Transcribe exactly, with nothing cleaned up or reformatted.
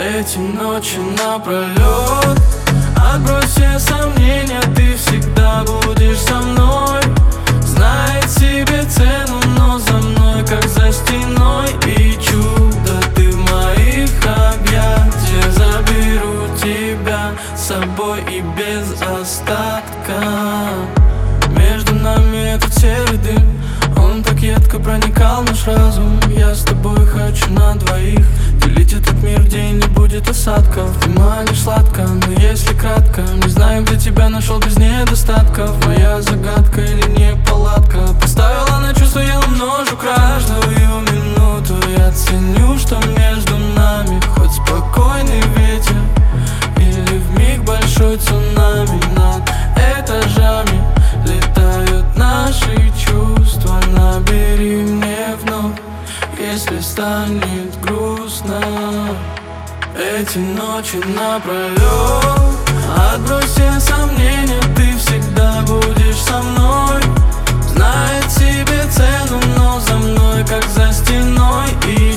Эти ночи напролет, отбрось все сомнения, ты всегда будешь со мной. Знает себе цену, но за мной, как за стеной. И чудо, ты в моих объятиях. Заберу тебя с собой и без остатка. Между нами этот серый дым, он так едко проникал в наш разум. Я с тобой хочу на двоих делить этот мир, где не будет осадков. Ты манишь сладко, но если кратко, не знаю, где тебя нашел без недостатков. Моя загадка или неполадка поставила на чувство, я умножу каждую минуту. Я ценю, что между нами хоть спокойный ветер или вмиг большой цунами. Над этажами летают наши чувства. Набери мне вновь, если станет грустно. Эти ночи напролет, отбрось все сомнения, ты всегда будешь со мной. Знает себе цену, но за мной, как за стеной. И